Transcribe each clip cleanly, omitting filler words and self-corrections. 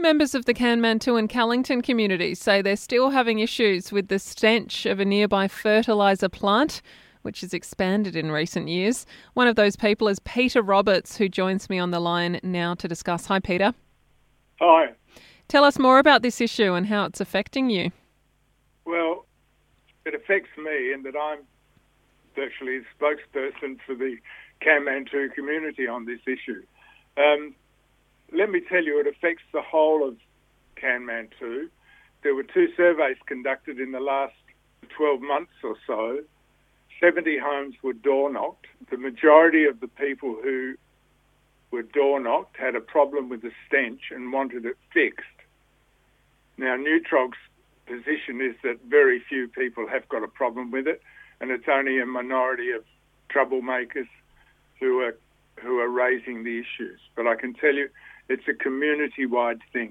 members of the Kanmantoo and Callington communities say they're still having issues with the stench of a nearby fertiliser plant, which has expanded in recent years. One of those people is Peter Roberts, who joins me on the line now to discuss. Hi, Peter. Hi. Tell us more about this issue and how it's affecting you. Well, it affects me in that I'm virtually a spokesperson for the Kanmantoo community on this issue. Let me tell you, it affects the whole of Kanmantoo. There were 2 surveys conducted in the last 12 months or so. 70 homes were door-knocked. The majority of the people who were door-knocked had a problem with the stench and wanted it fixed. Now, Nutrog's position is that very few people have got a problem with it, and it's only a minority of troublemakers who are raising the issues. But I can tell you, it's a community-wide thing.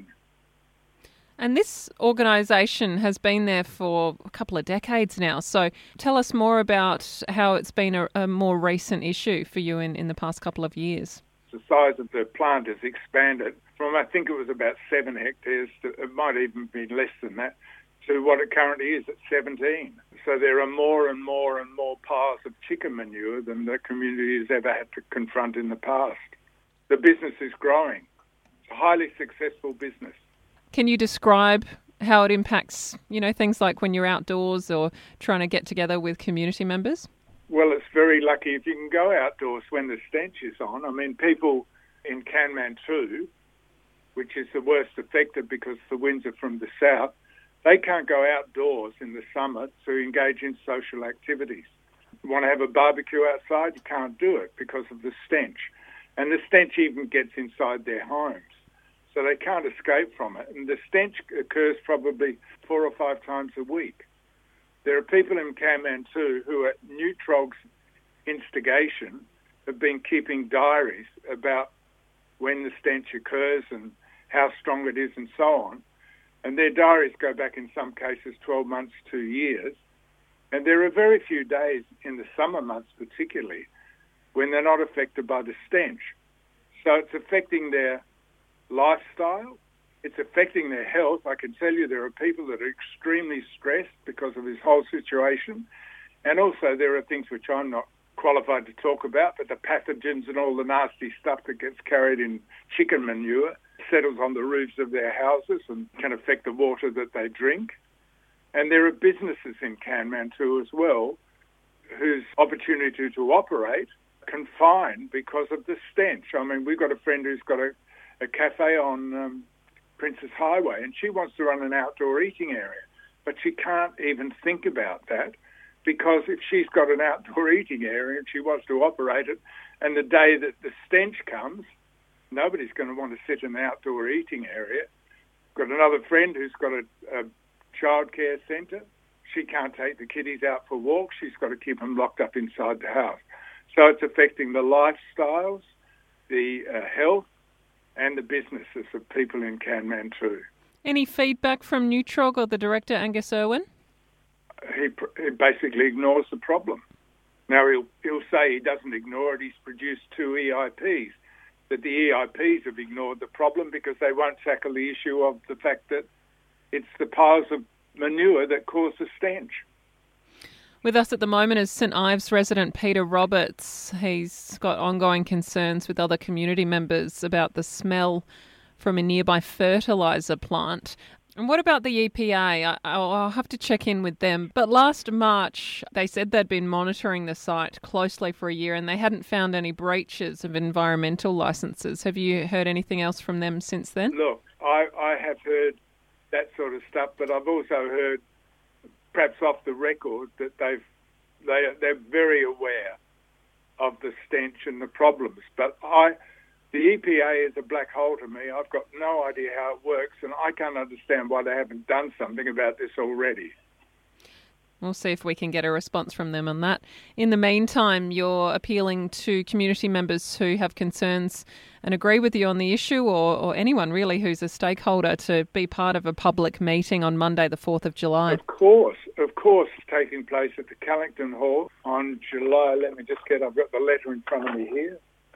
And this organisation has been there for a couple of decades now. So tell us more about how it's been a more recent issue for you in the past couple of years. The size of the plant has expanded from, I think it was about 7 hectares, it might even be less than that, to what it currently is at 17. So there are more and more and more piles of chicken manure than the community has ever had to confront in the past. The business is growing. It's a highly successful business. Can you describe how it impacts, things like when you're outdoors or trying to get together with community members? Well, it's very lucky if you can go outdoors when the stench is on. I mean, people in Kanmantoo, which is the worst affected because the winds are from the south, they can't go outdoors in the summer to engage in social activities. You want to have a barbecue outside, you can't do it because of the stench. And the stench even gets inside their homes. So they can't escape from it. And the stench occurs probably 4 or 5 times a week. There are people in Kanmantoo who, at Nutrog's instigation, have been keeping diaries about when the stench occurs and how strong it is and so on. And their diaries go back, in some cases, 12 months, 2 years. And there are very few days in the summer months particularly when they're not affected by the stench. So it's affecting their lifestyle. It's affecting their health. I can tell you there are people that are extremely stressed because of this whole situation. And also there are things which I'm not qualified to talk about, but the pathogens and all the nasty stuff that gets carried in chicken manure settles on the roofs of their houses and can affect the water that they drink. And there are businesses in Kanmantoo as well whose opportunity to operate confined because of the stench. I mean, we've got a friend who's got a cafe on Princess Highway, and she wants to run an outdoor eating area, but she can't even think about that because if she's got an outdoor eating area and she wants to operate it, and the day that the stench comes, nobody's going to want to sit in the outdoor eating area. Got another friend who's got a childcare centre. She can't take the kiddies out for walks. She's got to keep them locked up inside the house. So it's affecting the lifestyles, the health, and the businesses of people in Kanmantoo. Any feedback from Nutrog or the director, Angus Irwin? He basically ignores the problem. Now, he'll say he doesn't ignore it. He's produced 2 EIPs. That the EIPs have ignored the problem because they won't tackle the issue of the fact that it's the piles of manure that cause the stench. With us at the moment is St Ives resident Peter Roberts. He's got ongoing concerns with other community members about the smell from a nearby fertiliser plant. And what about the EPA? I'll have to check in with them. But last March, they said they'd been monitoring the site closely for a year and they hadn't found any breaches of environmental licences. Have you heard anything else from them since then? Look, I have heard that sort of stuff, but I've also heard, perhaps off the record, that they're very aware of the stench and the problems. But the EPA is a black hole to me. I've got no idea how it works, and I can't understand why they haven't done something about this already. We'll see if we can get a response from them on that. In the meantime, you're appealing to community members who have concerns and agree with you on the issue, or anyone really who's a stakeholder, to be part of a public meeting on Monday, the 4th of July. Of course, it's taking place at the Callington Hall on July. I've got the letter in front of me here.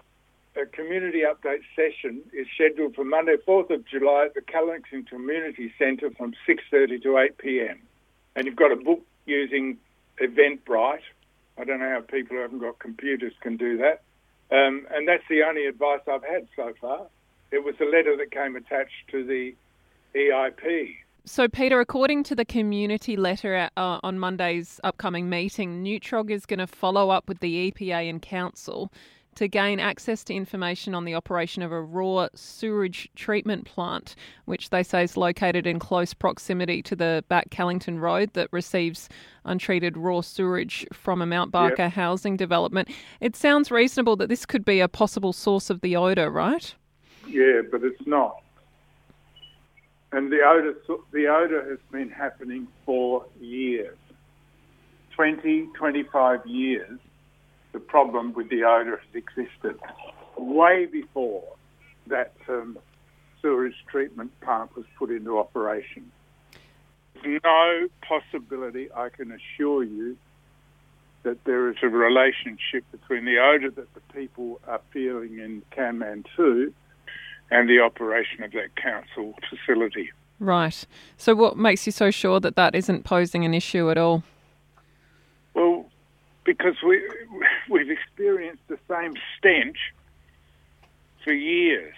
a community update session is scheduled for Monday, 4th of July at the Callington Community Centre from 6:30 to 8 p.m. And you've got to book using Eventbrite. I don't know how people who haven't got computers can do that. And that's the only advice I've had so far. It was a letter that came attached to the EIP. So, Peter, according to the community letter on Monday's upcoming meeting, Nutrog is going to follow up with the EPA and Council to gain access to information on the operation of a raw sewage treatment plant, which they say is located in close proximity to the Back Callington Road that receives untreated raw sewage from a Mount Barker housing development. It sounds reasonable that this could be a possible source of the odour, right? Yeah, but it's not. And the odour has been happening for years. 20, 25 years, the problem with the odour has existed. Way before that sewage treatment plant was put into operation. There's no possibility, I can assure you, that there is a relationship between the odour that the people are feeling in Kanmantoo and the operation of that council facility. Right. So what makes you so sure that that isn't posing an issue at all? Well, because we've experienced the same stench for years.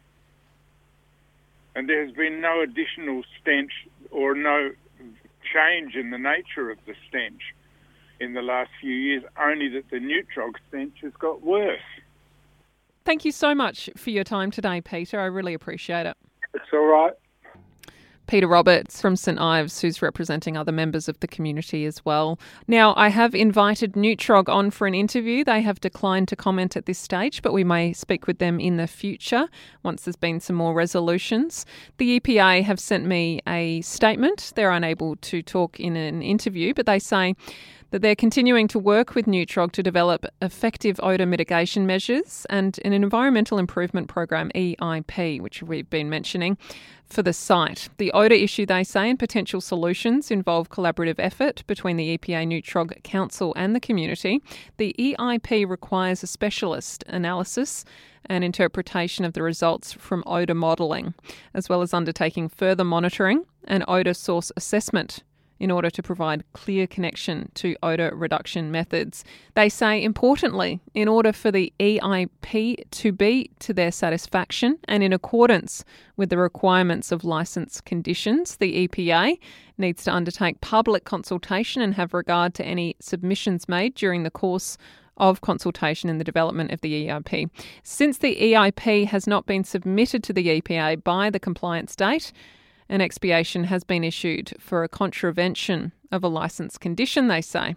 And there has been no additional stench or no change in the nature of the stench in the last few years, only that the Nutrog stench has got worse. Thank you so much for your time today, Peter. I really appreciate it. It's all right. Peter Roberts from St Ives, who's representing other members of the community as well. Now, I have invited Nutrog on for an interview. They have declined to comment at this stage, but we may speak with them in the future once there's been some more resolutions. The EPA have sent me a statement. They're unable to talk in an interview, but they say that they're continuing to work with Nutrog to develop effective odour mitigation measures and an environmental improvement program, EIP, which we've been mentioning, for the site. The odour issue, they say, and potential solutions involve collaborative effort between the EPA, Nutrog, Council and the community. The EIP requires a specialist analysis and interpretation of the results from odour modelling, as well as undertaking further monitoring and odour source assessment in order to provide clear connection to odour reduction methods. They say, importantly, in order for the EIP to be to their satisfaction and in accordance with the requirements of licence conditions, the EPA needs to undertake public consultation and have regard to any submissions made during the course of consultation in the development of the EIP. Since the EIP has not been submitted to the EPA by the compliance date, an expiation has been issued for a contravention of a licence condition, they say.